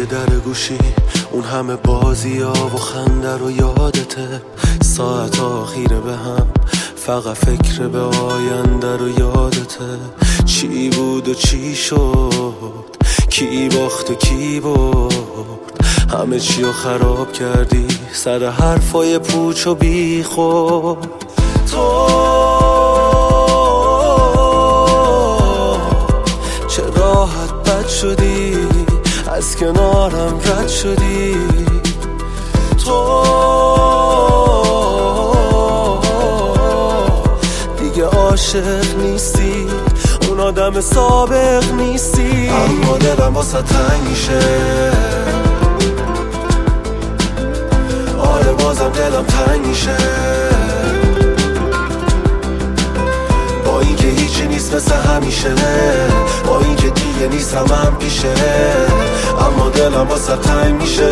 پشت در گوشی اون همه بازی ها و خنده رو یادته. ساعت آخیره به هم فقط فکر به آینده رو یادته. چی بود و چی شد، کی باخت و کی برد، همه چی رو خراب کردی سر حرفای پوچ و بی خود. تو چه راحت بد شدی، از کنارم رد شدی. تو دیگه عاشق نیستی، اون آدم سابق نیستی. اما دلم واسه تنگ میشه، آره بازم دلم تنگ میشه. با اینکه هیچی نیست مثل همیشه، با اینکه دیگه نیست هم پیشه، اما دلم واسه تنگ میشه،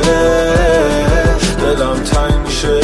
دلم تنگ میشه.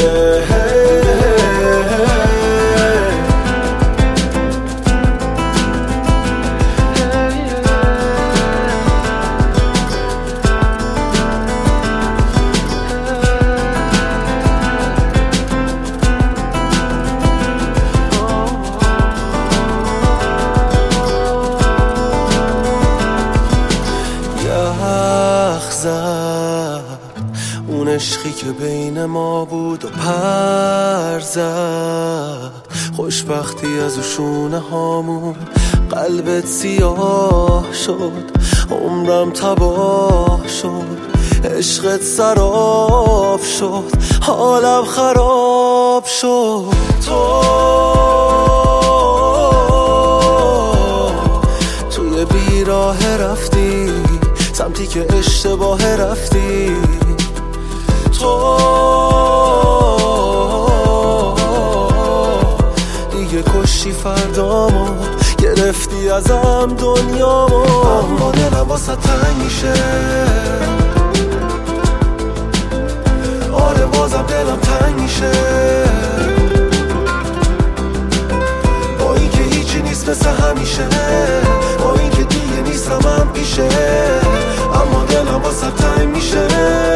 اون عشقی که بین ما بود و پر زد، خوشبختی از شونه هامون قلبت سیاه شد، عمرم تباه شد، عشقت سراب شد، حالم خراب شد. تو توی بیراه رفتی سمتی که اشتباه رفتی. تو دیگه کشتی فردامو، گرفتی ازم دنیامو. اما دلم واسه تنگ میشه، آره بازم دلم تنگ میشه. با اینکه هیچی نیست مثل همیشه، با اینکه دیگه نیست هم پیشه، اما دلم واسه تنگ میشه.